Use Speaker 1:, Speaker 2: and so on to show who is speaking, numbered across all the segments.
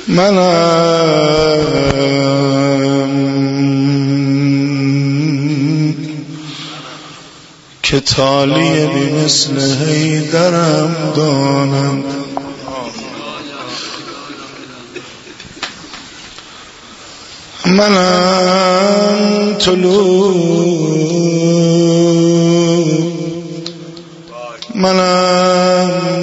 Speaker 1: منم که تالی بی مثل حیدرم دانم، منم طلوع، منم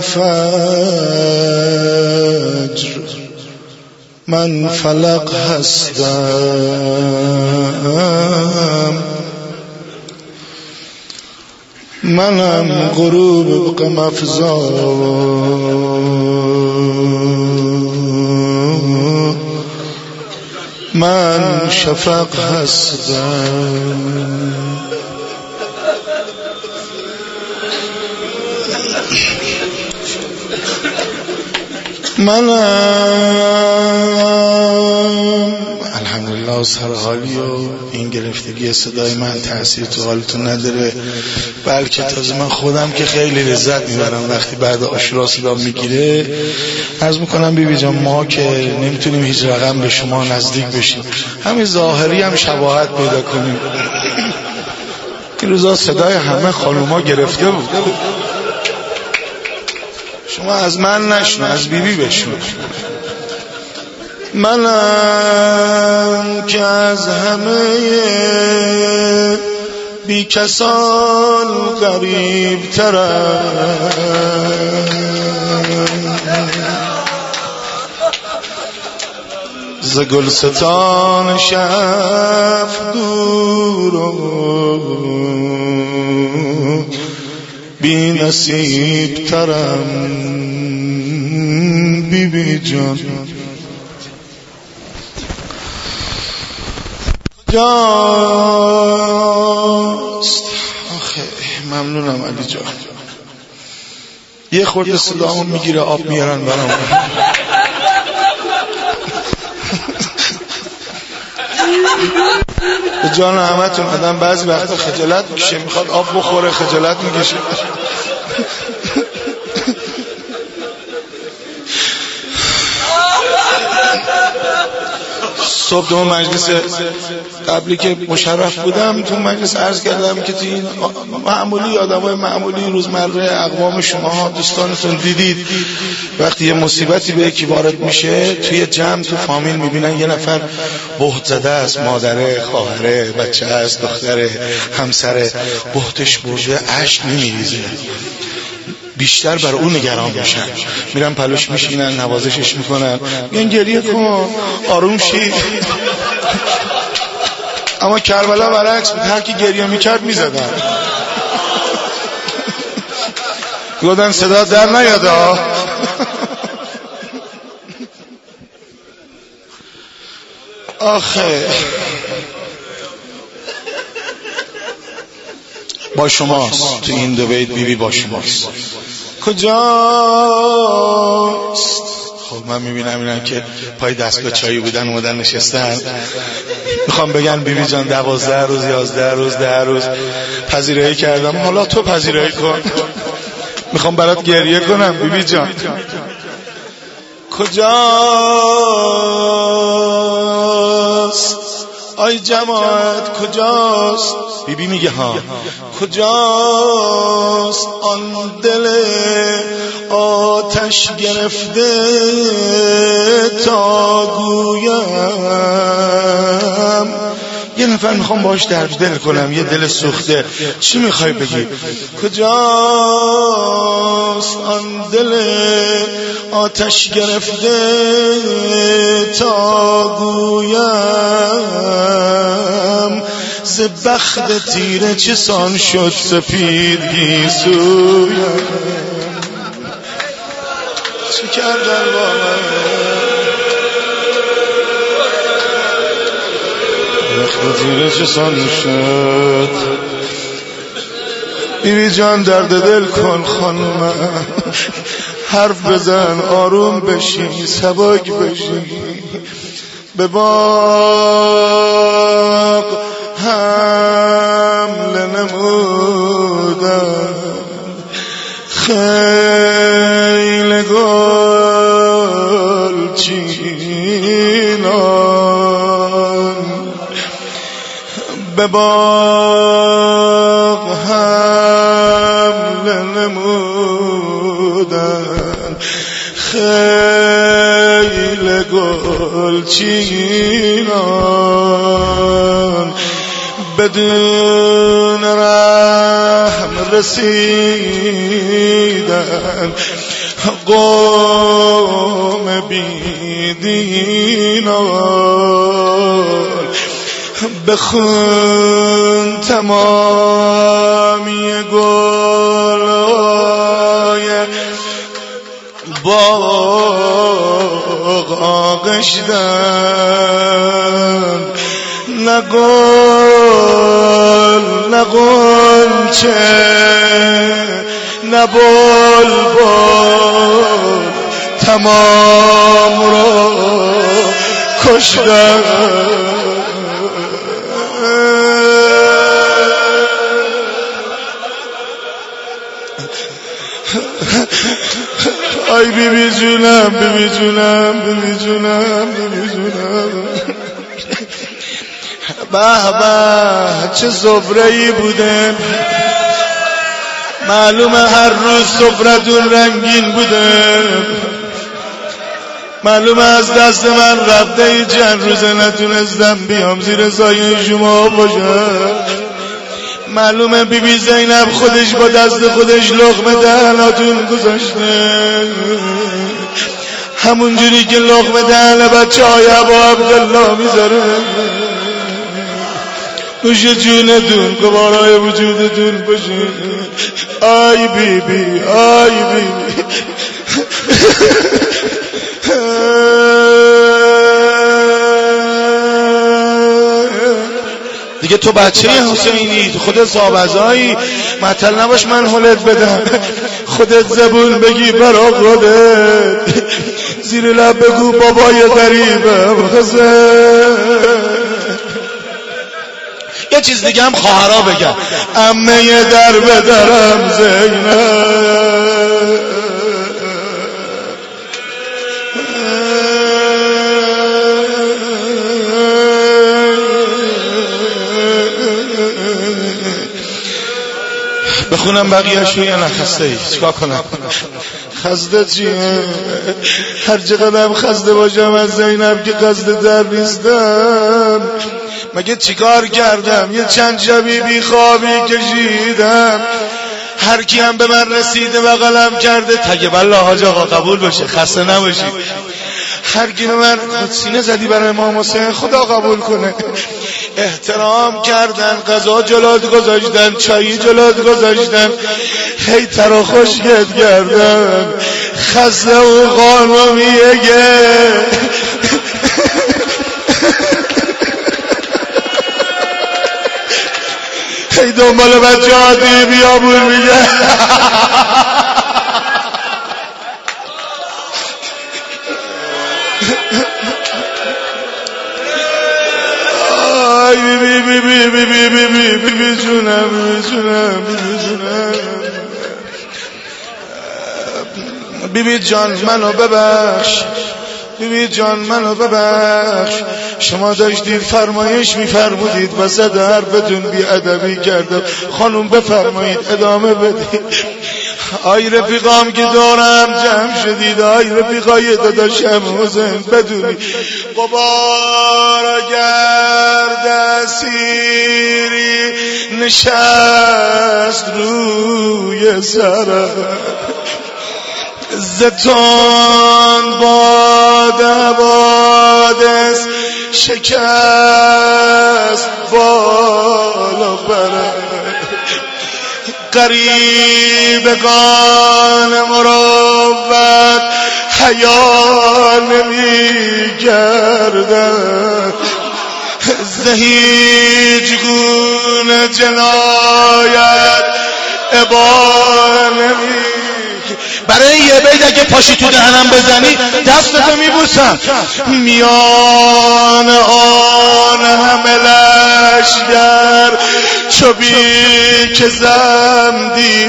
Speaker 1: فجر، من فلق هستم، منم غروب قمفزا، من شفق هستم. منم الحمدلله سرحالی و این گرفتگی صدای من تأثیر تو حالتون نداره، بلکه تازه من خودم که خیلی لذت میبرم وقتی بعد عاشورا صدا میگیره. عرض میکنم بیبی جان ما که نمیتونیم هیچ رقم به شما نزدیک بشیم، همین ظاهری هم شباهت پیدا کنیم. این روزا صدای همه خانوما گرفته بود، شما از من نشنو، از بیبی بشنو. منم که از همه بی کسان غریب ترم، ز گلستان شف دور و بی نصیب ترم. بیبی جان کجاست؟ آخه ممنونم علی جان، یه خورده صدامو میگیره آب میارن برام. به جان همتون آدم بعضی وقتا خجالت میکشه، میخواد آب بخوره خجالت میکشه. صبح تو مجلس قبلی که مشرف بودم تو مجلس عرض کردم که تو این معمولی آدمای معمولی روزمره اقوام شما دوستانتون دیدید وقتی یه مصیبتی به یکی وارد میشه توی جمع تو فامیل میبینن یه نفر بهت زده است، مادره، خواهره، بچه است، دختره، همسره، بهتش برده، اشک نمیریزه، بیشتر برای اون نگران میشن، میرن پلوش میشینن، نوازشش میکنن، میگن گریه کن آروم شی. اما کربلا برعکس بود، هر کی گریه میکرد میزدن، گفتن صدا در نیاد. آخه با شماست تو این دو بیت، بیبی با شماست. کجاست؟ خب من میبینم اینا که پای دستگاه چایی بودن اومدن نشستن، میخوام بگن بیبی جان 12 روز 11 روز 10 روز پذیرایی کردم، حالا تو پذیرایی کن، میخوام برات گریه کنم بیبی جان. کجاست آی جماعت کجاست؟ بیبی میگه ها، کجاست آن دل آتش گرفته تا گویم؟ یه نفر میخوام باش درد دل کنم، یه دل سوخته، چی میخوای بگی؟ کجاست آن دل آتش گرفته تا گویم؟ ز بخت تیره چه سان شد سپید گیسویم؟ چه کردن با من؟ بخت تیره چه سان شد؟ بیبی جان درد دل کن خانومم، حرف بزن آروم بشی سبک بشی. به باغ حمله نمودم، خیل گل چید به باغ حمله نمودن خیل گلچینان بدون رحم رسیدن قوم بیدینان بخون تمامی گلهای باغ آغشتن نه گل نه غنچه نه بلبل تمام را کشتن آی بی بی جونم بی بی جونم بی بی جونم بی بی جونم به به چه سفره‌ای بوده معلومه هر روز سفرتون رنگین بوده معلومه از دست من رفته چند روزه نتونستم بیام زیر سایه شما باشم معلومه بی بی زینب خودش با دست خودش لقمه دهناتون گذاشته همونجوری که لقمه دهن بچه های ابا عبدالله میذاره نوش جونتون گوارای وجودتون باشه آی بی بی آی بی بی دیگه تو بچه حسینی خودت صابزایی معطل نباش من حلت بدم خودت زبون بگی برا خودت زیر لب بگو بابای غریبم یه چیز دیگه هم خواهرها بگم عمه در بدرم زینب بخونم بقیه‌شو یا نه خسته ای چیکار کنم خسته چیه هر چقدرم خسته باشم از زینب که قصد در نیستم مگه چیکار کردم یه چند شبی بی خوابی کشیدم هر کی هم به من رسیده بغلم کرده تگه بالله حاج آقا قبول باشه خسته نباشی هر کی به من سینه زدی برای امام حسین خدا قبول کنه احترام کردن غذا جلوت گذاشتن چایی جلوت گذاشتن هی ترا خوشگت کردن خسته و خانمیه هی دنبال بچه عادی بیابون میگه آی بی بی بی بی بی بی بی بی بی بی جونم بی جونم بی جونم بی بی جان منو ببخش بی بی جان منو ببخش شما داشتید فرمایش میفرمودید وسط حرفتون بی ادبی کردم خانم بفرمایید ادامه بدید آی رفیقام که دورم جمع شدید آی رفیقای داداشم حسین بدونی بابا گرد اسیری نشست روی سرم زتون باد حوادث شکست بالا برم غریبگان مروت حیا نمی کردن زهیج گونه جنایت ابا نمی برای یه بید اگه پاشی تو دهنم بزنی دستتو میبوسم میان آن همه لشگر چو بی که زم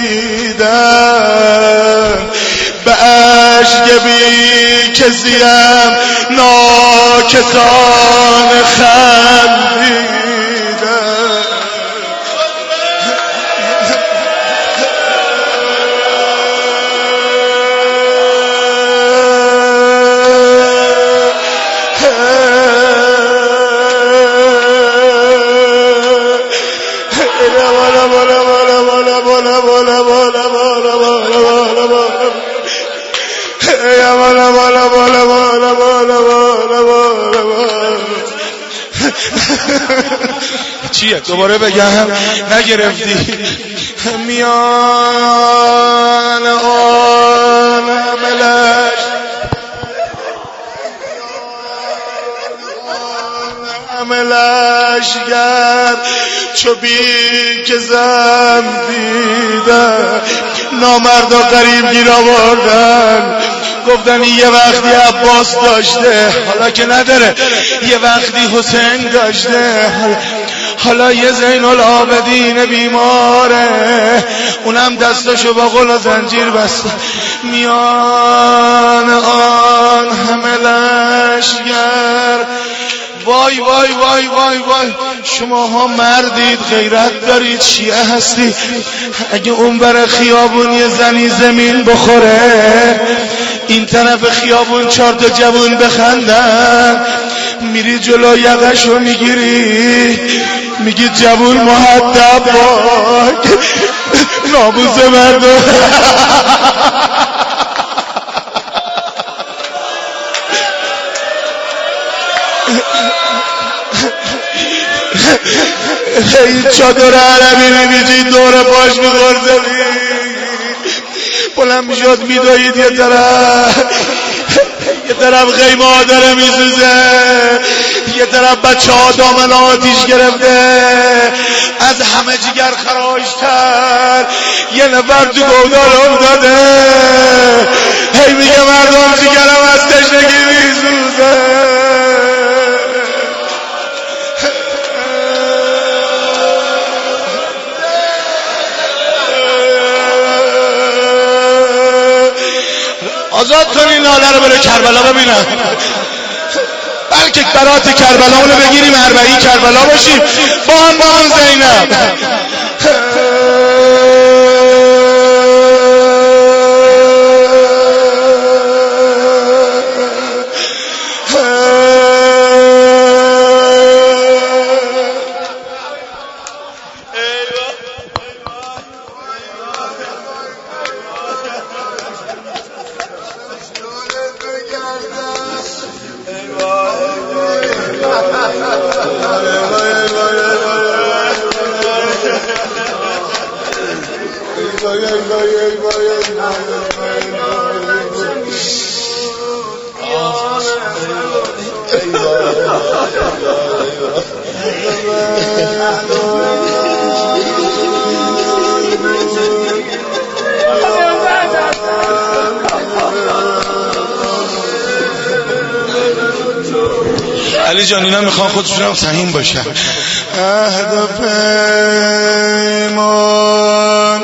Speaker 1: دیدن به عشق بی که زیم ناکسان خندیدن چیه دوباره بگم نگرفتی؟ میان آن ملش لشگر چو بی که زن دیدن نامردا غریب گیر آوردن گفتن یه وقتی عباس داشته حالا که نداره، یه وقتی حسین داشته حالا یه زین العابدین بیماره اونم دستاشو با قل و زنجیر بسته. میان آن همه لشگر وای وای وای وای وای شماها مردید غیرت دارید شیعه هستی، اگه اون بر خیابون یه زنی زمین بخوره این طرف خیابون 4 تا جوون بخندن میری جلو یقشو میگیری میگی جوون مهدب باک ناموس مردم این چادر عربی نمیجی دور پاش میخورزدی بلند میشد میدوید یه طرف خیمه ها داره میسوزه یه طرف بچه ها دامن آتیش گرفته از همه جگر خراشتر یه نفر تو گودال افتاده هی میگه مردم جگرم از تشنگی میسوزه. آزاد کنین ناله رو بره کربلا ببینم، بلکه برات کربلا اونو بگیریم 40 کربلا باشیم با هم زینب. علی جان اینا میخوان خودشون هم سهیم باشن. عهد و پیمان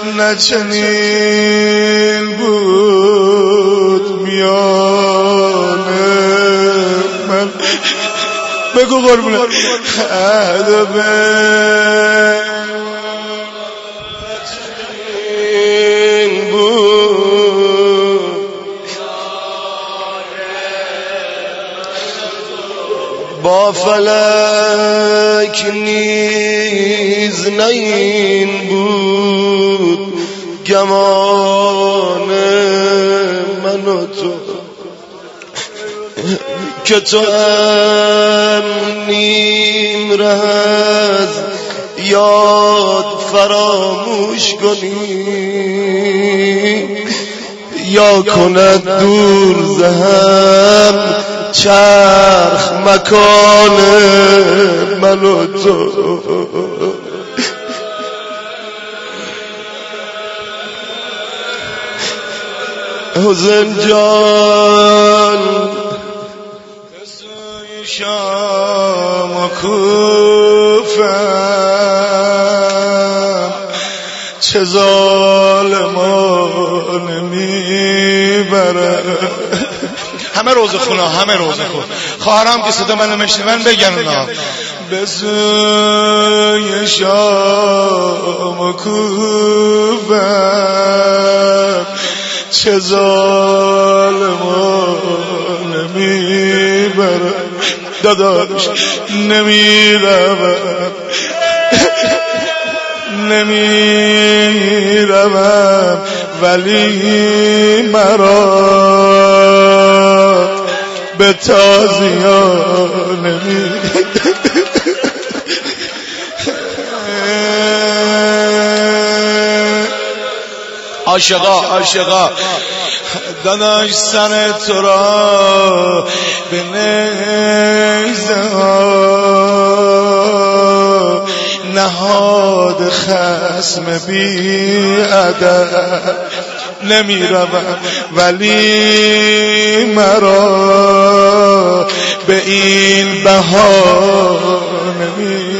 Speaker 1: نچنین بود میان من بگو قربونه. عهد و پیمان نچنین بود با فلک نیز نین بود گمان من و تو که تو هم نیم رز یاد فراموش کنی یا کند دور زهم چرخ مکان من و تو. حسین جان بسوی شام و کوفم چه ظالمان میبرن. همه روزه خونا همه روزه خون خواهرام که صدا منو مشنون بگن اونا به سوی شام و کوفم چه ظالمان میبرن داداش نمیروم ولی مرا به تازیان عاشقا داداش سر تو را به نیزه نهاد خصم بی ادب نمیروم ولی مرا به این بهانه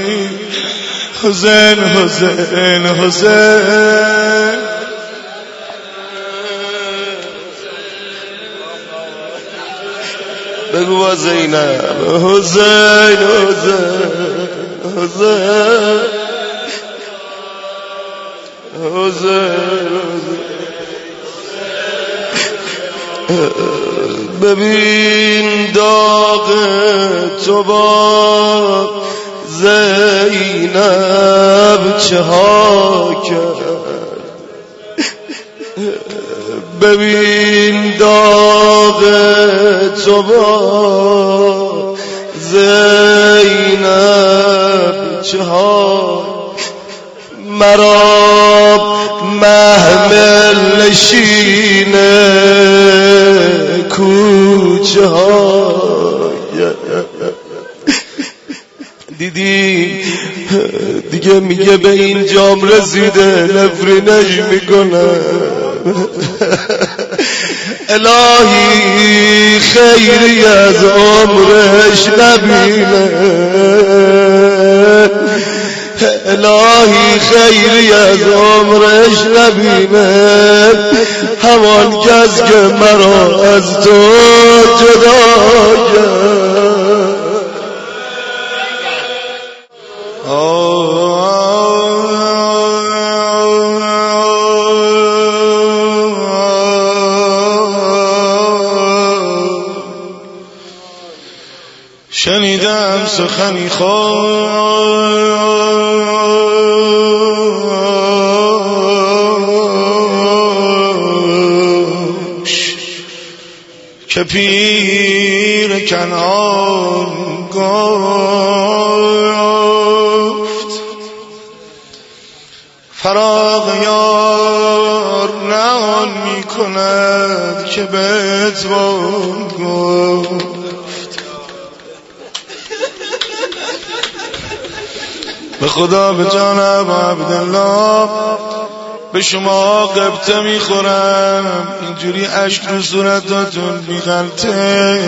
Speaker 1: حسین بگو با زینب حسین ببین داغ تو با زینب چه ها کرد ببین داغ تو با زینب چه ها مرا محمل نشین کوچه ها دیدی دیگه میگه به این جام رسیده نفرینش میکنم الهی خیری از عمرش نبینه الهی خیری از عمرش نبینه همان کس که مرا از تو جدا کرد شنیدم سخنی خوش که پیر کنعان گفت فراق یار نه آن می کند که بتوان گفت به خدا به جانب عبدالله به شما قبطه میخورم اینجوری اشک رو صورتاتون میغلطه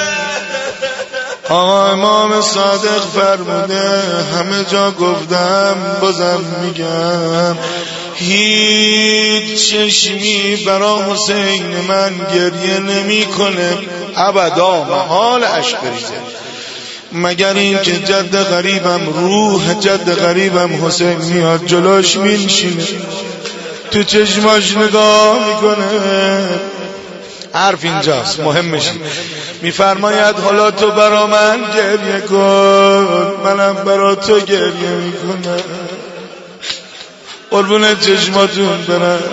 Speaker 1: آقا امام صادق فرموده همه جا گفتم بازم میگم هیچ چشمی برا حسین من گریه نمی کنه ابدا محال اشک بریزه مگر این که جد غریبم روح جد غریبم حسین میاد جلوش مینشینه تو چشماش نگاه میکنه حرف اینجاست مهمش میفرماید حالا تو برا من گریه کن منم برا تو گریه میکنم قربون چشماتون برم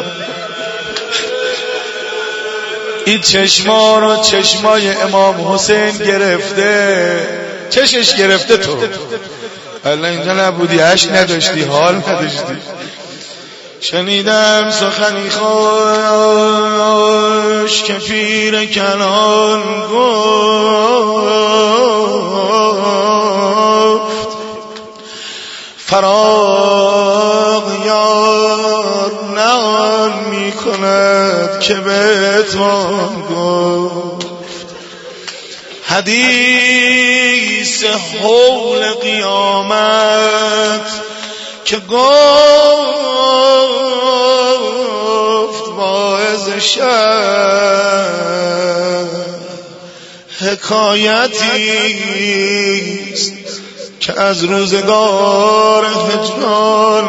Speaker 1: این چشما رو چشمای امام حسین گرفته چشش گرفته تو الله اینجا نبودی عشق نداشتی حال نداشتی شنیدم سخنی خوش که پیر کنعان گفت فراق یار نه آن می کند که بتوان گفت حدیث حول قیامت که گفت واعظ شب حکایتیست که از روزگار هجران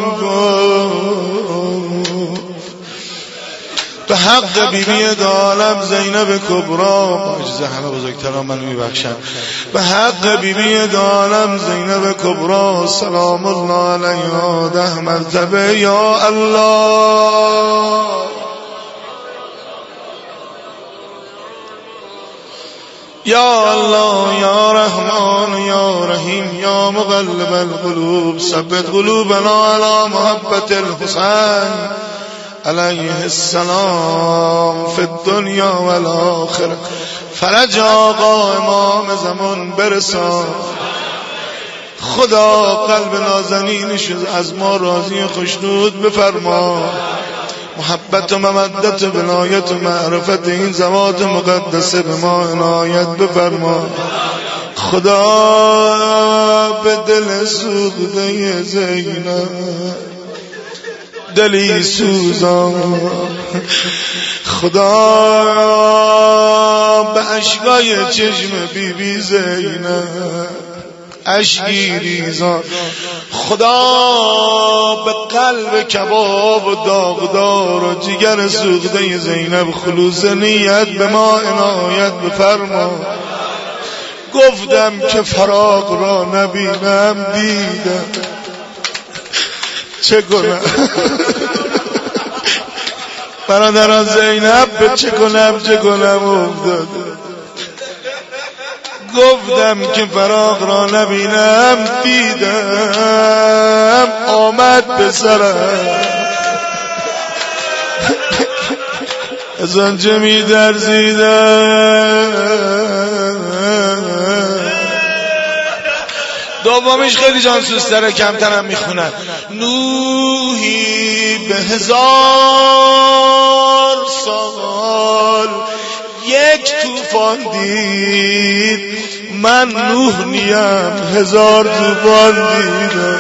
Speaker 1: گفت به حق بیبی دو عالم زینب کبرا معجزه همه بزرگتران من میبخشن به حق بیبی دو عالم زینب کبرا سلام الله علیها 10 مرتبه یا الله یا الله یا رحمان یا رحیم یا مقلب القلوب ثبت قلوبنا على محبت الحسین علیه السلام فی الدنیا و الاخره. فرج آقا امام زمان برسان. خدا قلب نازنینش از ما راضی خوشنود بفرما. محبت و مودت و ولایت و معرفت این ذوات مقدسه به ما عنایت بفرما. خدا به دل سوخته زینب دلی سوزان. خدا به اشکای چشم بی بی زینب اشکی ریزان. خدا به قلب کباب و داغدار و جگر سوخته زینب خلوص نیت به ما عنایت بفرما. گفتم که فراق را نبینم دیدم، چه کنم برادران زینب به چه کنم افتاد. گفتم که فراق را نبینم دیدم، آمد به سرم از آنچه می درزیدم. دومیش خیلی جانسوزتره، کمترم میخونن. نوحی به 1000 سال یک طوفان دید، من نوح نیم 1000 طوفان دیدم.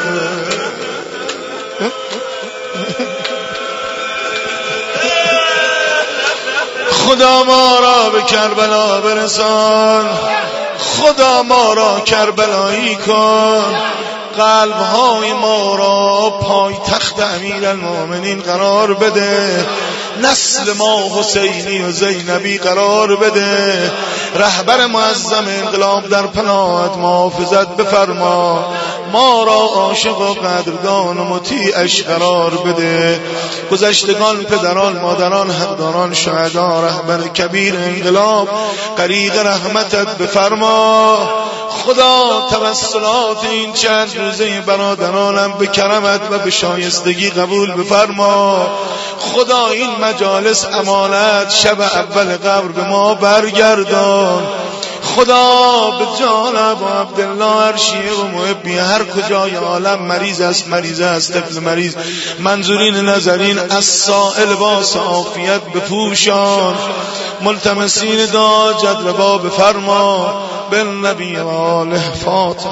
Speaker 1: خدا ما را به کربلا برسان، خدا ما را کربلایی کن، قلب‌های ما را پایتخت امیرالمومنین قرار بده، نسل ما حسینی و زینبی قرار بده، رهبر معظم انقلاب در پناهت محافظت بفرما، ما را عاشق و قدردان و مطیعش قرار بده. گذشتگان پدران مادران حقداران شهدا رهبر کبیر انقلاب غریق رحمتت بفرما. خدا توسلات این چند روزه برادرانم به کرمت و به شایستگی قبول بفرما. خدا این مجالس امانت شب اول قبر به ما برگردان. خدا به جانب عبدالله عرشیه و محبی هر کجای عالم مریض است طفل مریض منظورین نظرین از سائل باس عافیت بپوشان، ملتمسین دعا جدربا بفرما. بالنبی و آله فاتح.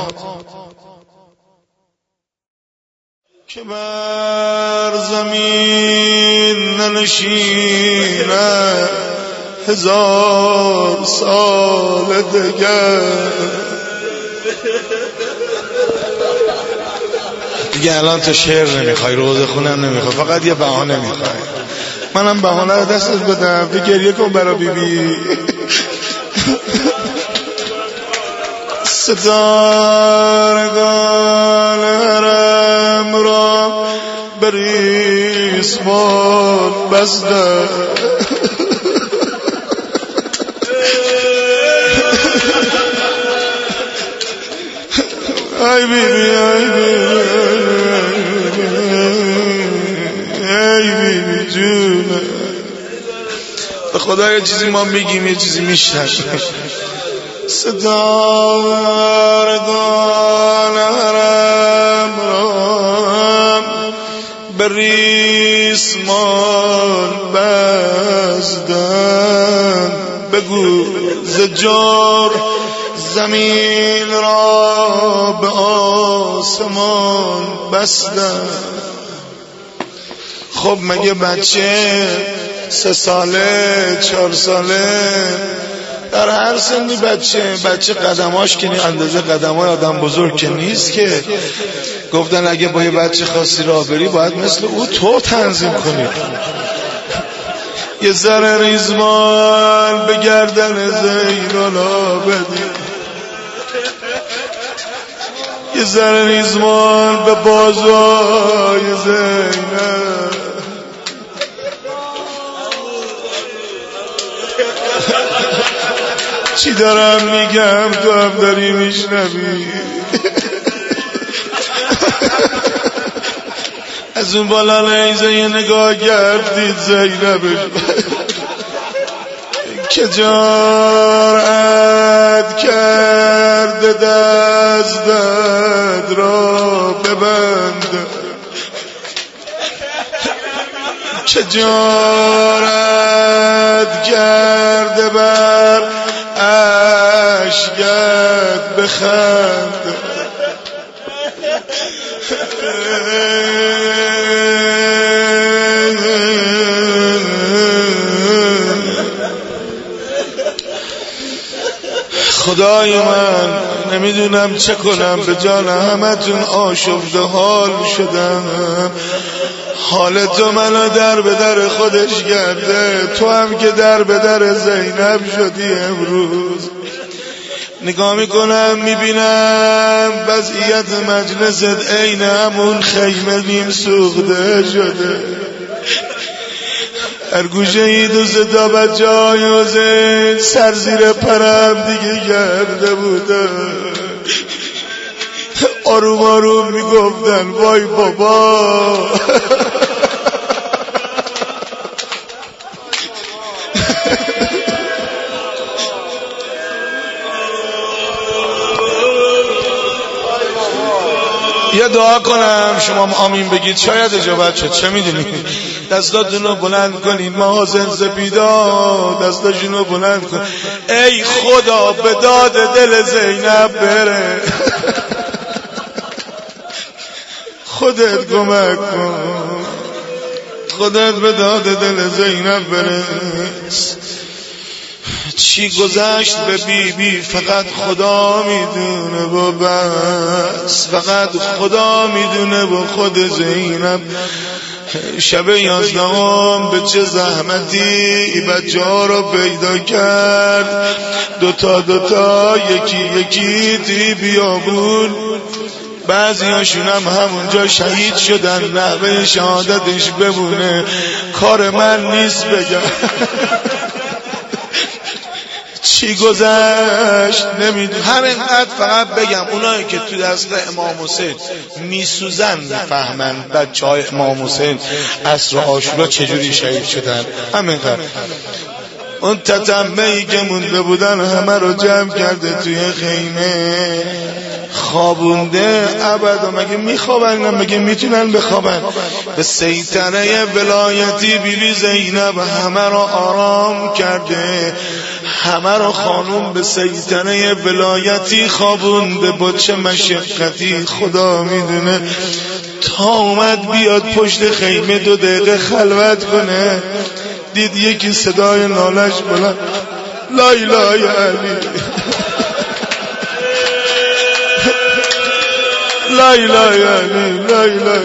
Speaker 1: که بر زمین ننشینه 1000 سال دیگه الان تو شعر نمیخوای، روزه خونم نمیخوای، فقط یه بهانه میخوای. منم بهانه رو دستت بدم، گریه کن برا بیبی. ستارگان حرم را بریسمان بسته، ای بیبی ای بیبی جونه. به خدا یه چیزی ما میگیم یه چیزی میشنن. ستارگان حرم را به ریسمان بستند، بگو زجار زمین را به آسمان بستند. خب مگه بچه 3 ساله 4 ساله در هر سنی بچه قدماش که اندازه قدمای آدم بزرگ که نیست که. گفتن اگه با یه بچه خاصی راه بری باید مثل او تو تنظیم کنی. یه ذره ریزمان به گردن زینالا بدی، یه ذره ریزمان به بازوهای زینب. چی دارم میگم تو هم داری میشنوی. از اون بالا نیزه یه نگاه کردید زینبش که جرأت کرده دستت را ببنده، که جرأت کرده بر اشکت بخنده. خدای من نمیدونم چه کنم، به جان همتون آشفته حال شدم. حال تو منو در به در خودش کرده، تو هم که در به در زینب شدی. امروز نگاه میکنم میبینم وضعیت مجلست عین همون خیمه نیم سوخته شده. هر گوشه ای دو ستا بچه های حسین سر زیر پرم دیگه کرده بودن، آروم آروم میگفتن وای بابا. یه دعا کنم شما آمین بگید، شاید اجابت شد. چه میدونید؟ دستاتون رو بلند کنید، محاسن سپیدا دستاشون رو بلند کن. ای خدا به داد دل زینب بره، خودت کمک کن، خودت به داد دل زینب برس. چی گذشت به بی بی فقط خدا میدونه و بس، فقط خدا میدونه و خود زینب. شب 11 به چه زحمتی بچه ها رو پیدا کرد، دوتا یکی تی بیابون. بعضی هاشون هم همونجا شهید شدن، نحوه شهادتش بمونه کار من نیست بگم. چی گذشت نمیدونم. همینقدر فقط بگم اونایی که تو دست امام حسین میسوزن میفهمن بچه های امام حسین عصر عاشورا چجوری شهید شدن. همینقدر. اون تتمه‌ای که مونده بودن همه رو جمع کرده توی خیمه، خوابونده ابدا. مگه میخوابن؟ مگه میتونن بخوابن؟ به سیطره ولایتی بیبی زینب همه رو آرام کرده، همه رو خانوم به سیطره ولایتی خوابونده. با چه مشقتی خدا میدونه. تا اومد بیاد پشت خیمه 2 دقیقه خلوت کنه، دید یکی صدای نالش بلند، لا اله یا علی، لا اله یا علی، لا اله.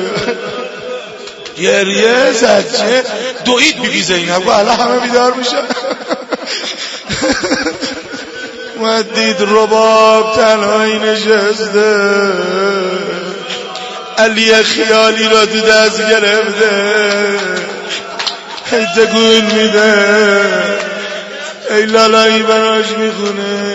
Speaker 1: گریه زد، چه دوید بیبی زینب و الان همه بیدار میشن. اومد دید رباب تنهایی نشسته، علی خیالی را تو دست گرفته، ای تکون میده، ای لالایی براش میخونه.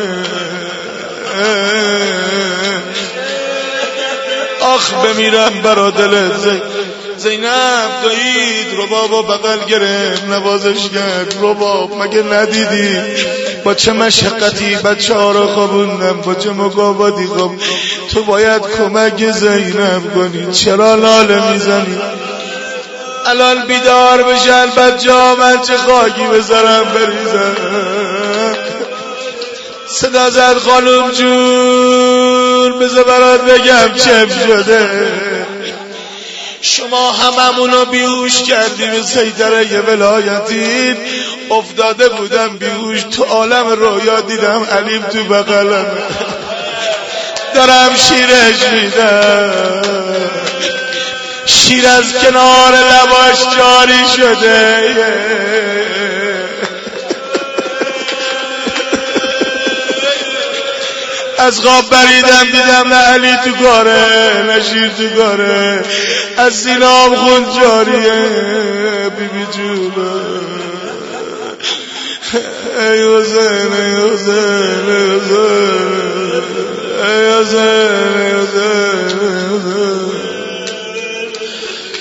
Speaker 1: آخ بمیرم برا دلت. زینب دایید ربابو بغل گرفت، نوازش کرد. رباب مگه ندیدی با چه مشقتی بچه ها رو خوابوندم، با چه مقاومتی خواب. تو باید کمک زینب کنی، چرا لاله میزنی؟ الان بیدار بشن بچه ها، من چه خاکی بذارم بریزم. صدا زد خانوم جون، بذار برات بگم چم شده. شما هممونو بیهوش کردیم به سیطره ولایتی. افتاده بودم بیهوش، تو عالم رویا دیدم علیم تو بغلم، دارم شیرش میدم. شیر از کنار لباش جاری شده. از خواب بریدم دیدم نه علی تو کاره نه شیر تو کاره، از سینام خون جاریه. بیبی جونه ای حسین، ای حسین، ای حسین، ای حسین، ای حسین.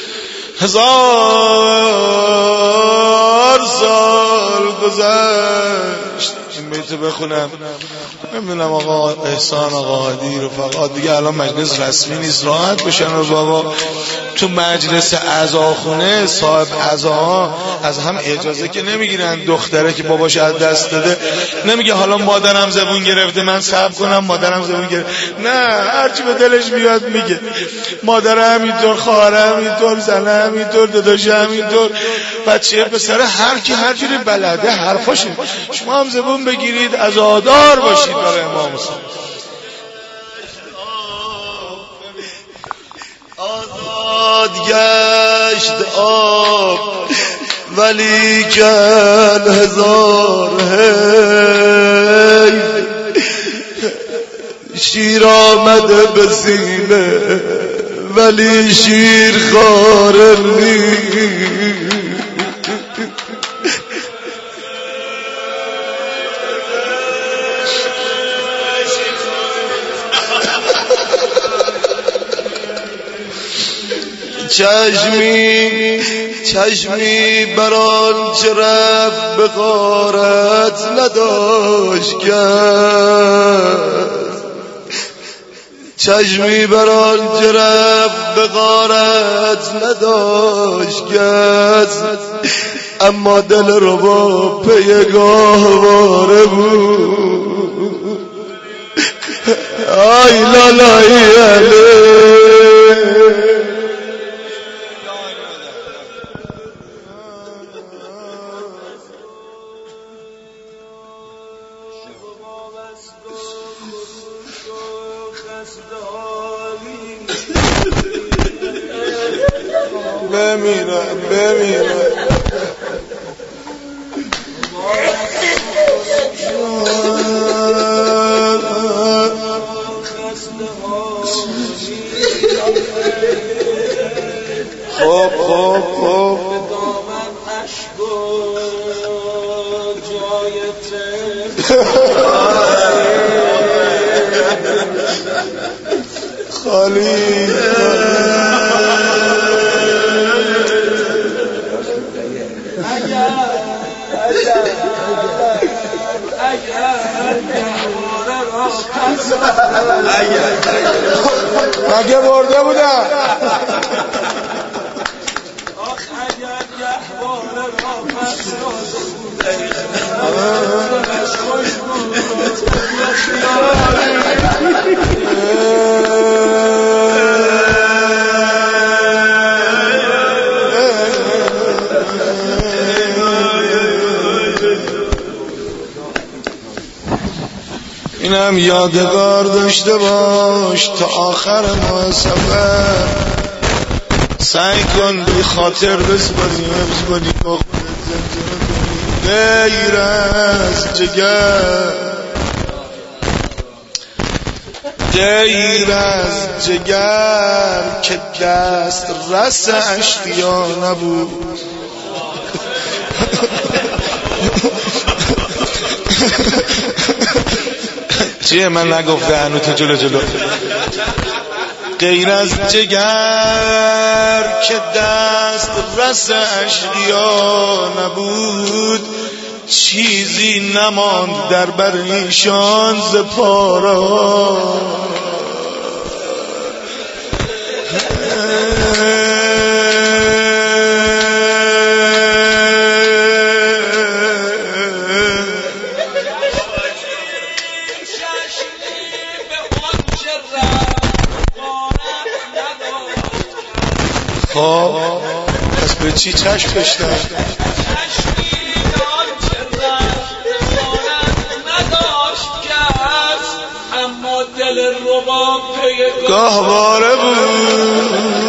Speaker 1: 1000 سال گذشت. این بیتو بخونم. نمیدونم آقا احسان آقا عادی رفقا دیگه الان مجلس رسمی نیست، راحت بشن و بابا تو مجلس عزاخونه صاحب عزاها از هم اجازه که نمیگیرن. دختره که باباش از دست داده نمیگه حالا مادرم زبون گرفته من صبر کنم مادرم زبون گرفته، نه هرچی به دلش میاد میگه. مادر همینطور، خواهر همینطور، زنه همینطور، داداش همینطور، بچه پسر هر کی هر جوری بلده حرفاشو. شما هم زبون بگیرید عزادار باشید برای امام حسین.
Speaker 2: آزاد گشت آب ولی کن هزار هی، شیر آمده به سینه ولی شیر خواره نیست. چشمی بران چه رفت به غارت نداشت کرد، چشمی بران چه رفت به غارت نداشت کرد، اما دل رو با پی گاهواره بود. آی لالایی علی بمیرم خب خالی
Speaker 1: مگه برده بودم اینم یادگار داشته باش تا آخر ما سفر. سعی کن بی خاطر بسپاری حفظ کنی غیر از جگر، غیر از جگر که دست رس اشتیا نبود. چیه من نگفته هنو تو جلو غیر از جگر که دست رس اشقیا نبود، چیزی نماند در بر ایشان ز پارا. پس به چی چشم داشتن؟ اما دل ربا پی گاهواره بود.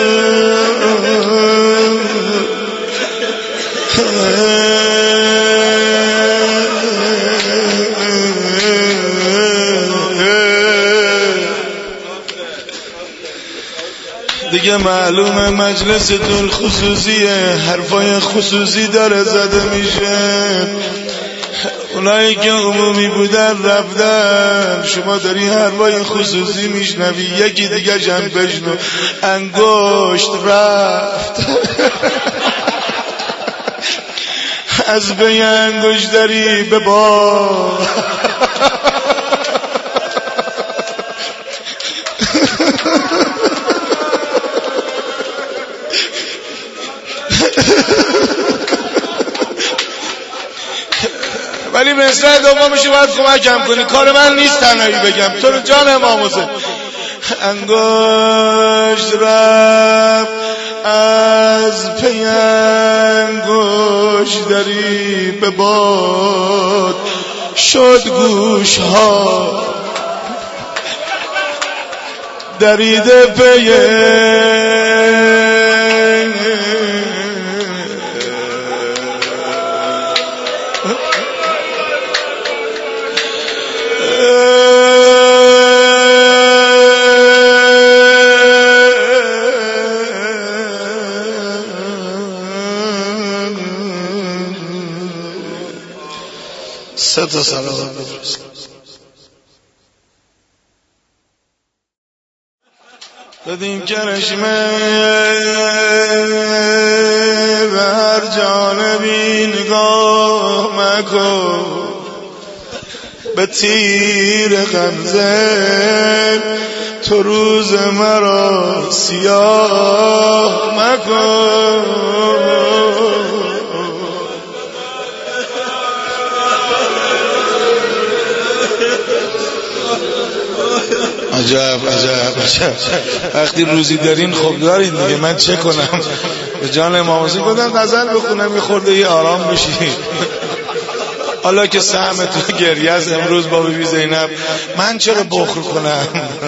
Speaker 1: دیگه معلومه مجلس دل خصوصیه، حرفای خصوصی داره زده میشه. اونایی که عمومی بودن رفتن، شما داری حرفای خصوصی میشنوی، یکی دیگه جن بشنو. انگشت رفت از بی انگشتری به باد. ولی مثل دومشو باید کمکم کنی، کار من نیست تنهایی بگم، تو رو جان امام حسین. انگشت رفت از پی انگشتری به باد، شد گوش ها دریده پی سه تا صلوات بفرست. بدین کرشمه به هر جانبی نگاه مکن، به تیر غمزه تو روز مرا سیاه مکن. عجب عجب عجب. وقتی روزی دارین خب دارین دیگه، من چه کنم؟ به جان امام حسین گفتم غزل بخونم یه خورده یه آرام بشی. حالا که سهم تو گریه است امروز با بیبی زینب، من چرا بخل کنم؟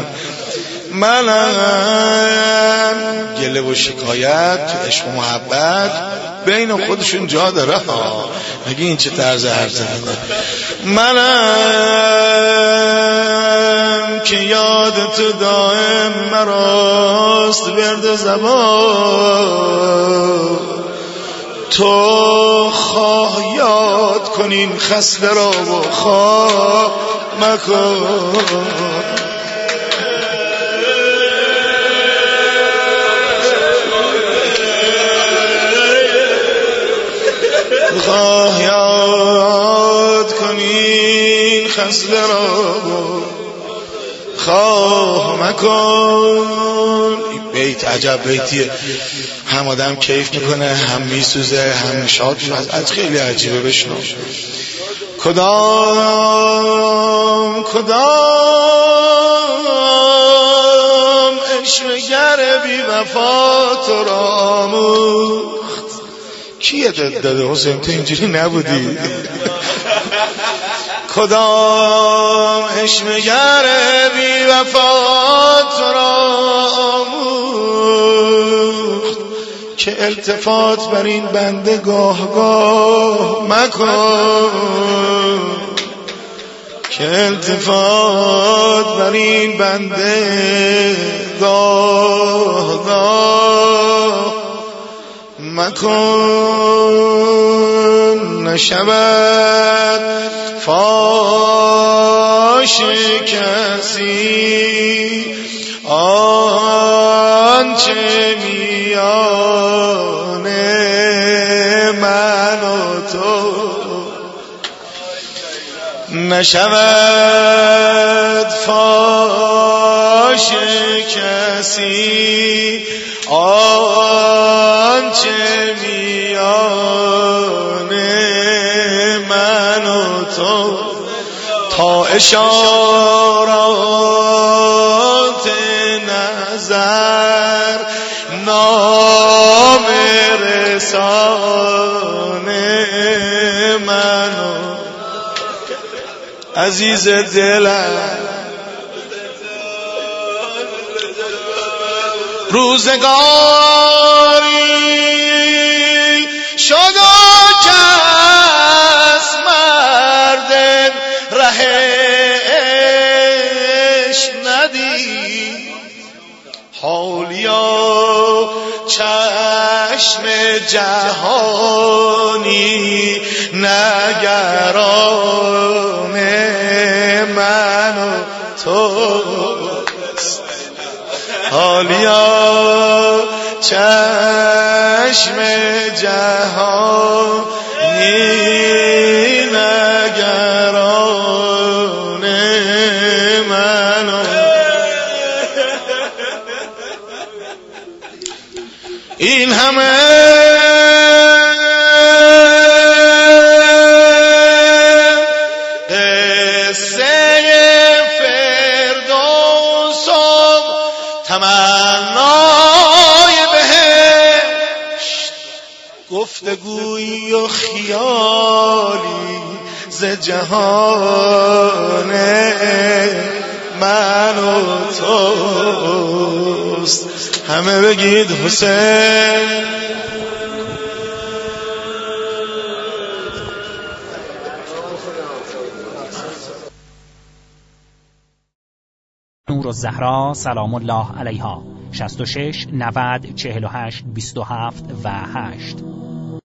Speaker 1: منم گله و شکایت تو عشق و محبت بین خودشون جا داره ها. مگه این چه طرز حرف زدنه؟ منم که یاد تو دائم مراست برد زبان، تو خواه یاد کنین خسته را و خواه مکن. خواه یاد کنین خسته را و خواه مکن. این بیت عجب بیتیه، هم آدم کیف میکنه، هم میسوزه، هم شاد میشه. از خیلی عجیبه. بشنو کدام عشقگر بی وفا تو را آموخت. کیه داده حسین؟ تو اینجوری نبودی. کدام عشقگر بی وفا تو را آموخت که التفات بر این بنده گاه گاه مکن، که التفات بر این بنده گاه گاه مکن. نشود فاش کسی آنچه میان من و تو، نشود فاش کسی آنچه میان من و تو، تا اشارات نظر نام رسان من و عزیز دلم. روزگاری شد و کس مرد رهش ندید، حالیا چشم جهانی نگران من و تو حالیا چشم جهانی نگران من و این همه تمنای بهشت گفتگویی و خیالی ز جهان من و توست. همه بگید حسین.
Speaker 3: نورالزهرا سلام الله علیها 66 90 48 27 و 8